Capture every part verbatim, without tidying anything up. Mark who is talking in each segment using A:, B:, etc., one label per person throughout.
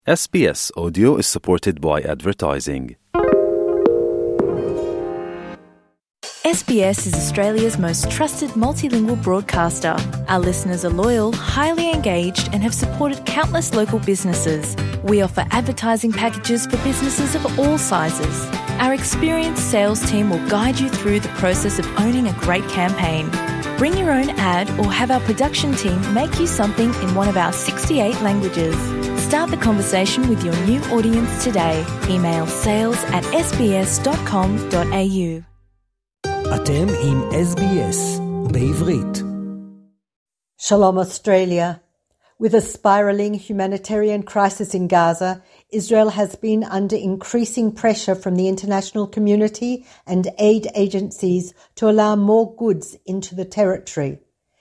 A: S B S Audio is supported by advertising.
B: S B S is Australia's most trusted multilingual broadcaster. Our listeners are loyal, highly engaged, and have supported countless local businesses. We offer advertising packages for businesses of all sizes. Our experienced sales team will guide you through the process of owning a great campaign. Bring your own ad or have our production team make you something in one of our sixty-eight languages. Start the conversation with your new audience today. Email sales at s b s dot com dot a u.
C: אתם עם S B S בעברית.
D: Shalom Australia. With a spiralling humanitarian crisis in Gaza, Israel has been under increasing pressure from the international community and aid agencies to allow more goods into the territory.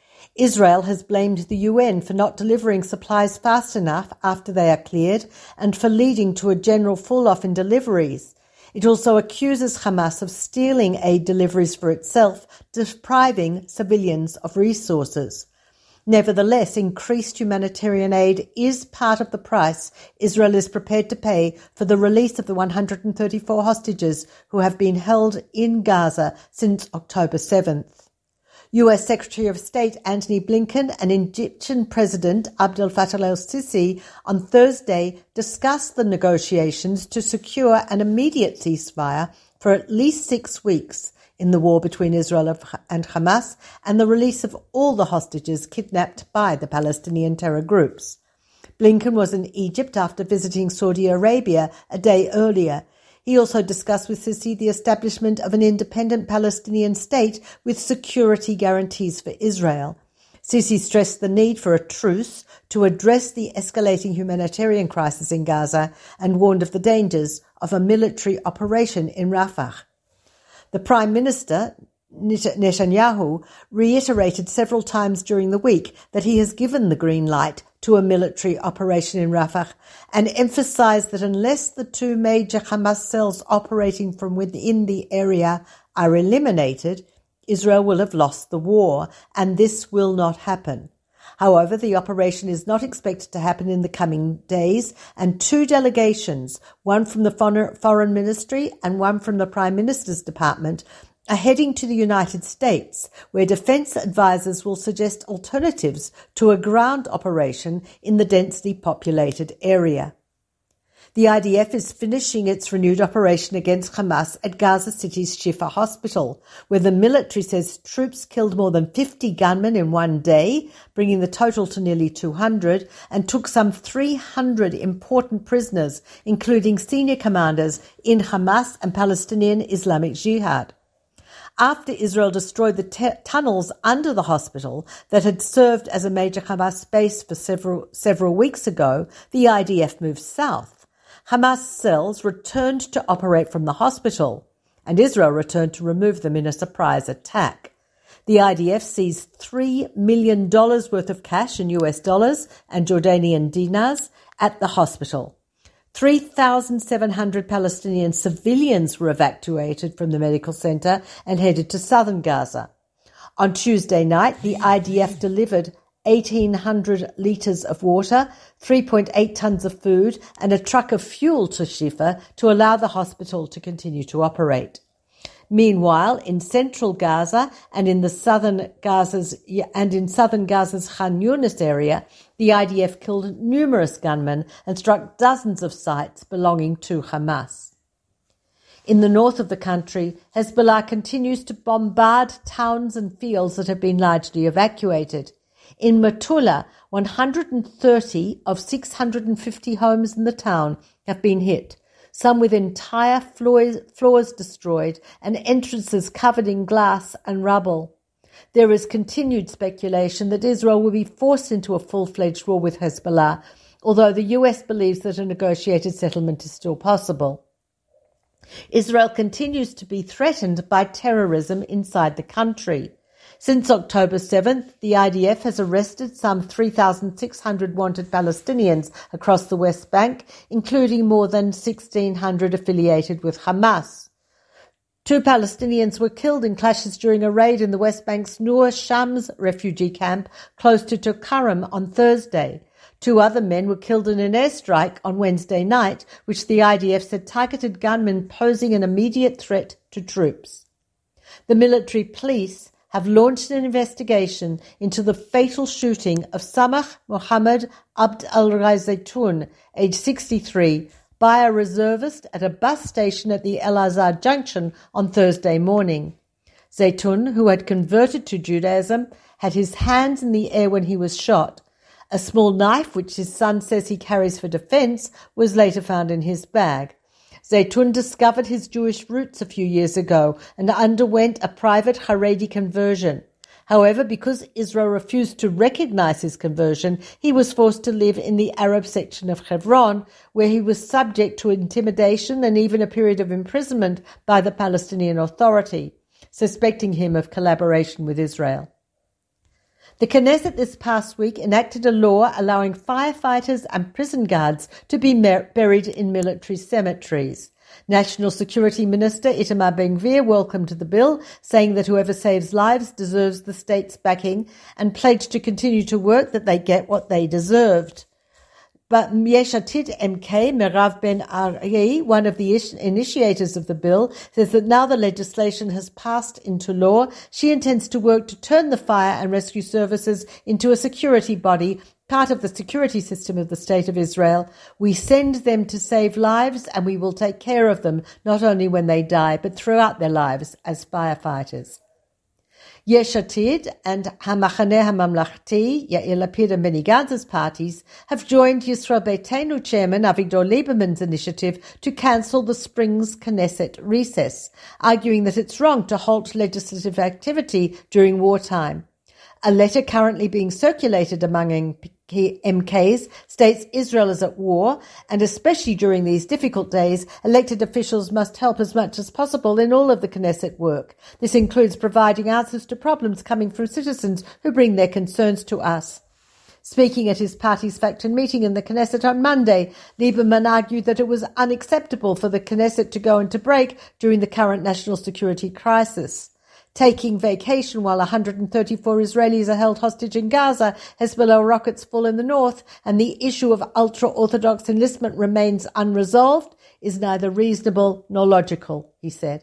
D: Israel has blamed the U N for not delivering supplies fast enough after they are cleared and for leading to a general fall-off in deliveries. It also accuses Hamas of stealing aid deliveries for itself, depriving civilians of resources. Nevertheless, increased humanitarian aid is part of the price Israel is prepared to pay for the release of the one hundred thirty-four hostages who have been held in Gaza since October seventh. U S Secretary of State Antony Blinken and Egyptian President Abdel Fattah el-Sisi on Thursday discussed the negotiations to secure an immediate ceasefire for at least six weeks in the war between Israel and Hamas and the release of all the hostages kidnapped by the Palestinian terror groups. Blinken was in Egypt after visiting Saudi Arabia a day earlier. He also discussed with Sisi the establishment of an independent Palestinian state with security guarantees for Israel. Sisi stressed the need for a truce to address the escalating humanitarian crisis in Gaza and warned of the dangers of a military operation in Rafah. The Prime Minister, Netanyahu, reiterated several times during the week that he has given the green light to a military operation in Rafah and emphasized that unless the two major Hamas cells operating from within the area are eliminated, Israel will have lost the war, and this will not happen. However, the operation is not expected to happen in the coming days, and two delegations, one from the Foreign Ministry and one from the Prime Minister's Department, are heading to the United States, where defense advisors will suggest alternatives to a ground operation in the densely populated area. The I D F is finishing its renewed operation against Hamas at Gaza City's Shifa Hospital, where the military says troops killed more than fifty gunmen in one day, bringing the total to nearly two hundred, and took some three hundred important prisoners, including senior commanders in Hamas and Palestinian Islamic Jihad. After Israel destroyed the te- tunnels under the hospital that had served as a major Hamas base for several several weeks ago, the I D F moved south. Hamas cells returned to operate from the hospital, and Israel returned to remove them in a surprise attack. The I D F seized three million dollars worth of cash in U S dollars and Jordanian dinars at the hospital. three thousand seven hundred Palestinian civilians were evacuated from the medical center and headed to southern Gaza. On Tuesday night, the I D F delivered eighteen hundred litres of water, three point eight tonnes of food, and a truck of fuel to Shifa to allow the hospital to continue to operate. Meanwhile, in central Gaza and in the southern Gaza's and in southern Gaza's Khan Yunis area, the I D F killed numerous gunmen and struck dozens of sites belonging to Hamas. In the north of the country, Hezbollah continues to bombard towns and fields that have been largely evacuated. In Metula, one hundred thirty of six hundred fifty homes in the town have been hit, some with entire floors, floors destroyed and entrances covered in glass and rubble. There is continued speculation that Israel will be forced into a full-fledged war with Hezbollah, although the U S believes that a negotiated settlement is still possible. Israel continues to be threatened by terrorism inside the country. Since October seventh, the I D F has arrested some three thousand six hundred wanted Palestinians across the West Bank, including more than sixteen hundred affiliated with Hamas. Two Palestinians were killed in clashes during a raid in the West Bank's Nur Shams refugee camp close to Tulkarem on Thursday. Two other men were killed in an airstrike on Wednesday night, which the I D F said targeted gunmen posing an immediate threat to troops. The military police have launched an investigation into the fatal shooting of Samah Mohammed Abd al-Zaytoun, age sixty-three, by a reservist at a bus station at the El Azhar Junction on Thursday morning. Zaytoun, who had converted to Judaism, had his hands in the air when he was shot. A small knife, which his son says he carries for defense, was later found in his bag. Zaytoun discovered his Jewish roots a few years ago and underwent a private Haredi conversion. However, because Israel refused to recognize his conversion, he was forced to live in the Arab section of Hebron, where he was subject to intimidation and even a period of imprisonment by the Palestinian Authority, suspecting him of collaboration with Israel. The Knesset this past week enacted a law allowing firefighters and prison guards to be mer- buried in military cemeteries. National Security Minister Itamar Ben-Gvir welcomed the bill, saying that whoever saves lives deserves the state's backing and pledged to continue to work that they get what they deserved. But Yesh Atid M K, Merav Ben-Ari, one of the initiators of the bill, says that now the legislation has passed into law, she intends to work to turn the fire and rescue services into a security body, part of the security system of the State of Israel. We send them to save lives and we will take care of them, not only when they die, but throughout their lives as firefighters. Yesh Atid and Hamachaneh HaMamlachti, Yair Lapid and Benny Gantz's parties, have joined Yisrael Beitenu chairman Avigdor Lieberman's initiative to cancel the spring's Knesset recess, arguing that it's wrong to halt legislative activity during wartime. A letter currently being circulated among M Ks states Israel is at war, and especially during these difficult days, elected officials must help as much as possible in all of the Knesset work. This includes providing answers to problems coming from citizens who bring their concerns to us. Speaking at his party's faction meeting in the Knesset on Monday, Lieberman argued that it was unacceptable for the Knesset to go into break during the current national security crisis. Taking vacation while one hundred thirty-four Israelis are held hostage in Gaza, Hezbollah rockets fall in the north, and the issue of ultra-Orthodox enlistment remains unresolved, is neither reasonable nor logical, he said.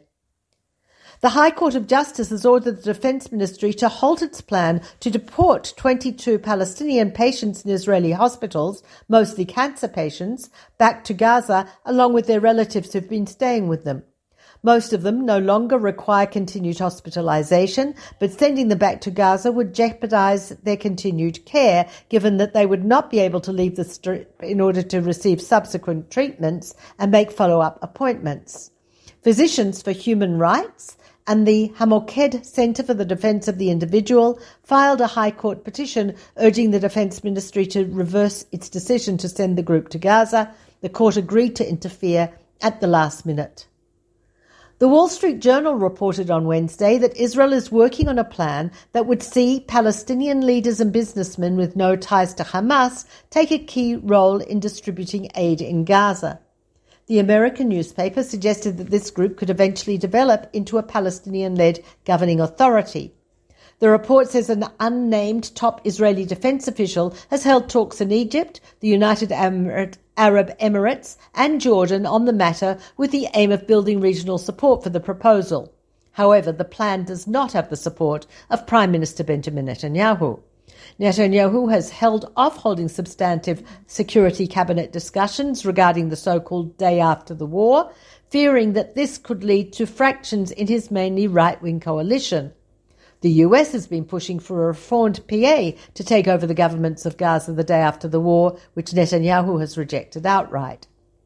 D: The High Court of Justice has ordered the Defense Ministry to halt its plan to deport twenty-two Palestinian patients in Israeli hospitals, mostly cancer patients, back to Gaza, along with their relatives who've been staying with them. Most of them no longer require continued hospitalization, but sending them back to Gaza would jeopardize their continued care, given that they would not be able to leave the strip in order to receive subsequent treatments and make follow-up appointments. Physicians for Human Rights and the Hamoked Center for the Defense of the Individual filed a High Court petition urging the Defense Ministry to reverse its decision to send the group to Gaza. The court agreed to interfere at the last minute. The Wall Street Journal reported on Wednesday that Israel is working on a plan that would see Palestinian leaders and businessmen with no ties to Hamas take a key role in distributing aid in Gaza. The American newspaper suggested that this group could eventually develop into a Palestinian-led governing authority. The report says an unnamed top Israeli defense official has held talks in Egypt, the United Arab Emirates and Jordan on the matter with the aim of building regional support for the proposal. However, the plan does not have the support of Prime Minister Benjamin Netanyahu. Netanyahu has held off holding substantive security cabinet discussions regarding the so-called day after the war, fearing that this could lead to fractions in his mainly right-wing coalition. The U S has been pushing for a reformed P A to take over the governments of Gaza the day after the war, which Netanyahu has rejected outright.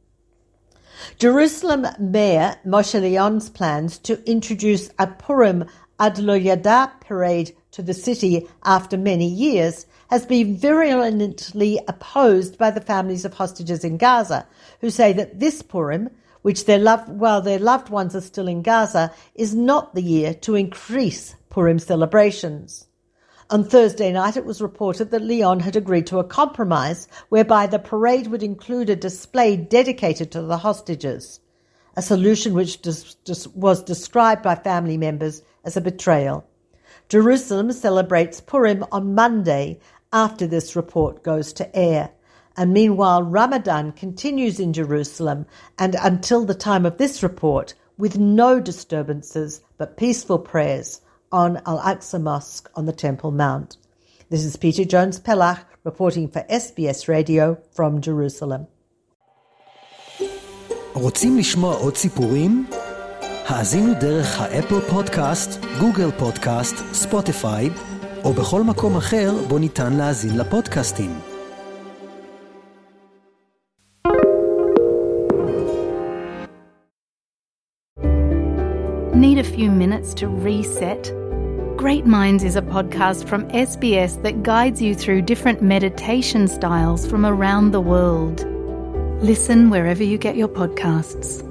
D: Jerusalem Mayor Moshe Leon's plans to introduce a Purim Ad Lo Yada parade to the city after many years has been virulently opposed by the families of hostages in Gaza, who say that this Purim, which their loved, while their loved ones are still in Gaza, is not the year to increase Purim celebrations. On Thursday night, it was reported that Leon had agreed to a compromise whereby the parade would include a display dedicated to the hostages, a solution which dis- dis- was described by family members as a betrayal. Jerusalem celebrates Purim on Monday after this report goes to air. And meanwhile, Ramadan continues in Jerusalem, and until the time of this report, with no disturbances but peaceful prayers on Al-Aqsa Mosque on the Temple Mount. This is Peter Jones-Pellach reporting for S B S Radio from Jerusalem.
C: רוצים לשמוע עוד סיפורים? האזינו דרך האפל פודקאסט, גוגל פודקאסט, ספוטיפיי, או בכל מקום אחר בו ניתן להאזין לפודקאסטים.
B: Need a few minutes to reset? Great Minds is a podcast from S B S that guides you through different meditation styles from around the world. Listen wherever you get your podcasts.